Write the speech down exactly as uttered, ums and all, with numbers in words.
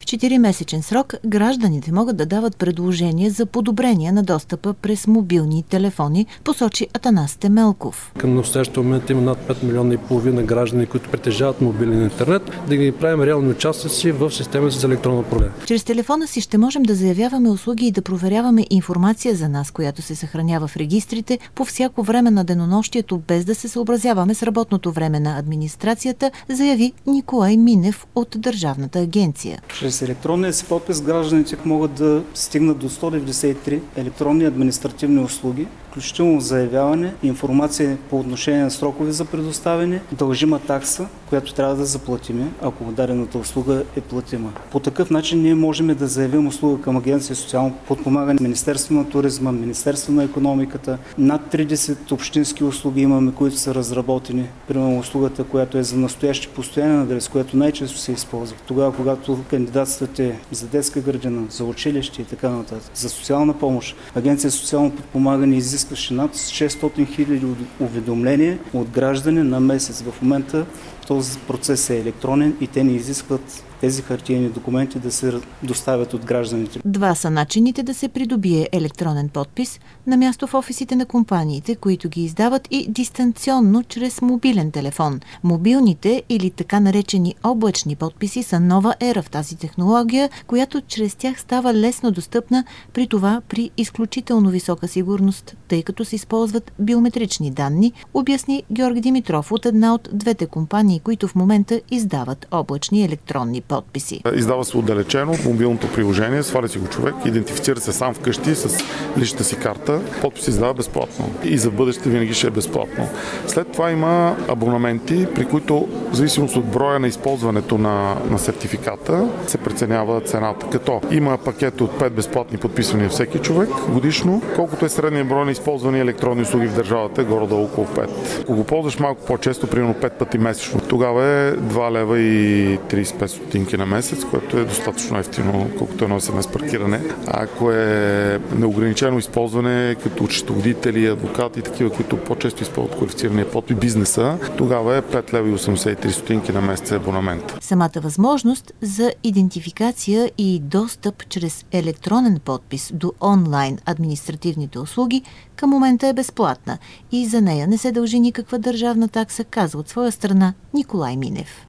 четиримесечен срок гражданите могат да дават предложения за подобрение на достъпа през мобилни телефони, посочи Атанас Темелков. Към настоящия момент има над пет милиона и половина граждани, които притежават мобилен интернет, да ги правим реални участници в системата за електронно управление. Чрез телефона си ще можем да заявяваме услуги и да проверяваме информация за нас, която се съхранява в регистрите по всяко време на денонощието, без да се съобразяваме с работното време на администрацията, заяви Николай Минев от Държавната агенция. Чрез електронния си подпис гражданите могат да стигнат до сто деветдесет и три електронни административни услуги, включително заявяване, информация по отношение на срокове за предоставяне, дължима такса, която трябва да заплатим, ако дадената услуга е платима. По такъв начин ние можем да заявим услуга към Агенция социално подпомагане, Министерство на туризма, Министерство на икономиката. Над тридесет общински услуги имаме, които са разработени. Примерно услугата, която е за настоящи постоянен адрес, която най-често се използва. Тогава, когато кандидатствате за детска градина, за училище и така нататък, за социална помощ, Агенция социално подпомагане изискваше над шестстотин хиляди уведомления от граждани на месец. В момента този процес е електронен и те не изискват тези хартиени документи да се доставят от гражданите. Два са начините да се придобие електронен подпис на място в офисите на компаниите, които ги издават, и дистанционно чрез мобилен телефон. Мобилните или така наречени облачни подписи са нова ера в тази технология, която чрез тях става лесно достъпна, при това при изключително висока сигурност, тъй като се използват биометрични данни, обясни Георги Димитров от една от двете компании, които в момента издават облачни електронни подписи. Издава се отдалечено от мобилното приложение, сваля си го човек, идентифицира се сам вкъщи с личната си карта, подпис се издава безплатно и за бъдеще винаги ще е безплатно. След това има абонаменти, при които в зависимост от броя на използването на, на сертификата се преценява цената. Като има пакет от пет безплатни подписвания всеки човек годишно, колкото е средния брой на използвани електронни услуги в държавата, горе-долу около пет. Ако го ползваш малко по-често, примерно пет пъти месечно, тогава е два лева и тридесет и пет стотинки на месец, което е достатъчно ефтино, колкото едно ес ем ес паркиране. Ако е неограничено използване, като счетоводители, адвокати и такива, които по-често използват квалифицирания подпис, бизнеса, тогава е пет лева и осемдесет и три стотинки на месец абонамент. Самата възможност за идентификация и достъп чрез електронен подпис до онлайн административните услуги към момента е безплатна и за нея не се дължи никаква държавна такса, казва от своя страна Николай Минев.